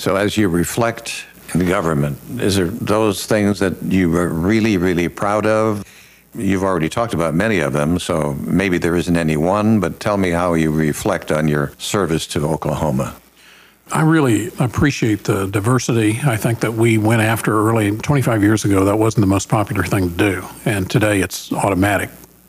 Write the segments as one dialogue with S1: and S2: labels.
S1: So as you reflect in the government, is there those things that you were really, really proud of? You've already talked about many of them, so maybe there isn't any one, but tell me how you reflect on your service to Oklahoma.
S2: I really appreciate the diversity. I think that we went after early, 25 years ago, that wasn't the most popular thing to do. And today it's automatic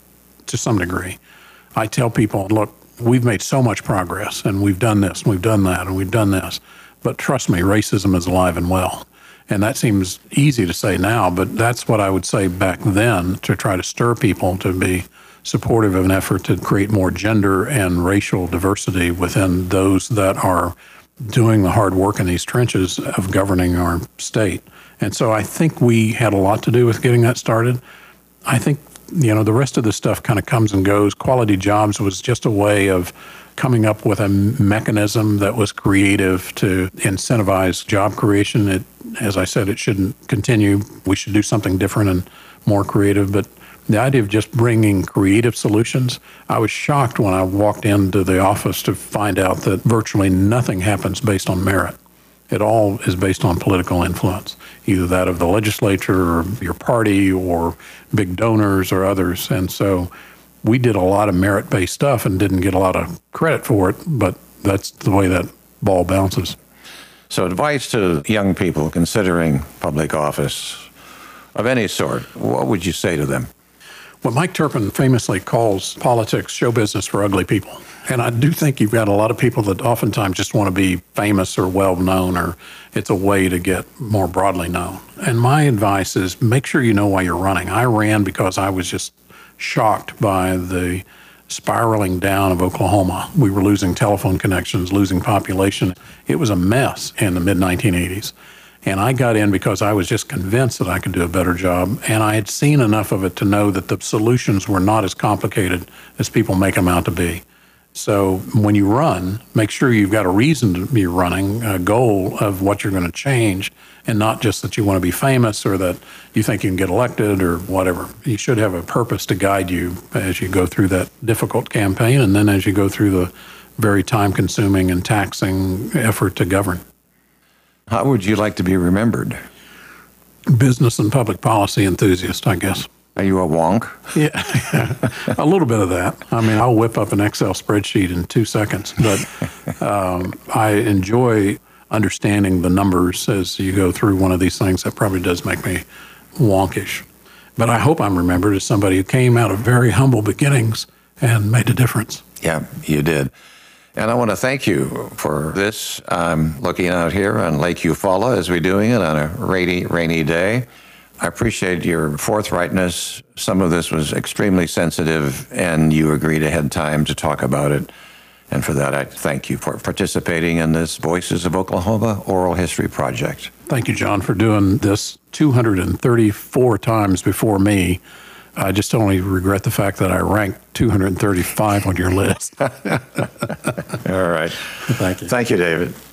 S2: to some degree. I tell people, look, we've made so much progress and we've done this, and we've done that, and we've done this. But trust me, racism is alive and well. And that seems easy to say now, but that's what I would say back then to try to stir people to be supportive of an effort to create more gender and racial diversity within those that are doing the hard work in these trenches of governing our state. And so I think we had a lot to do with getting that started. I think, the rest of the stuff kind of comes and goes. Quality Jobs was just a way of coming up with a mechanism that was creative to incentivize job creation. As I said, it shouldn't continue. We should do something different and more creative. But the idea of just bringing creative solutions, I was shocked when I walked into the office to find out that virtually nothing happens based on merit. It all is based on political influence, either that of the legislature or your party or big donors or others. And so we did a lot of merit-based stuff and didn't get a lot of credit for it, but that's the way that ball bounces.
S1: So advice to young people considering public office of any sort, what would you say to them?
S2: Well, Mike Turpin famously calls politics show business for ugly people. And I do think you've got a lot of people that oftentimes just want to be famous or well-known, or it's a way to get more broadly known. And my advice is make sure you know why you're running. I ran because I was just shocked by the spiraling down of Oklahoma. We were losing telephone connections, losing population. It was a mess in the mid-1980s. And I got in because I was just convinced that I could do a better job. And I had seen enough of it to know that the solutions were not as complicated as people make them out to be. So when you run, make sure you've got a reason to be running, a goal of what you're going to change, and not just that you want to be famous or that you think you can get elected or whatever. You should have a purpose to guide you as you go through that difficult campaign and then as you go through the very time-consuming and taxing effort to govern.
S1: How would you like to be remembered?
S2: Business and public policy enthusiast, I guess.
S1: Are you a wonk?
S2: Yeah, a little bit of that. I mean, I'll whip up an Excel spreadsheet in 2 seconds, but I enjoy understanding the numbers as you go through one of these things. That probably does make me wonkish. But I hope I'm remembered as somebody who came out of very humble beginnings and made a difference.
S1: Yeah, you did. And I want to thank you for this. I'm looking out here on Lake Eufaula as we're doing it on a rainy day. I appreciate your forthrightness. Some of this was extremely sensitive, and you agreed ahead of time to talk about it. And for that, I thank you for participating in this Voices of Oklahoma Oral History Project.
S2: Thank you, John, for doing this 234 times before me. I just only regret the fact that I ranked 235 on your list.
S1: All right.
S2: Thank you.
S1: Thank you, David.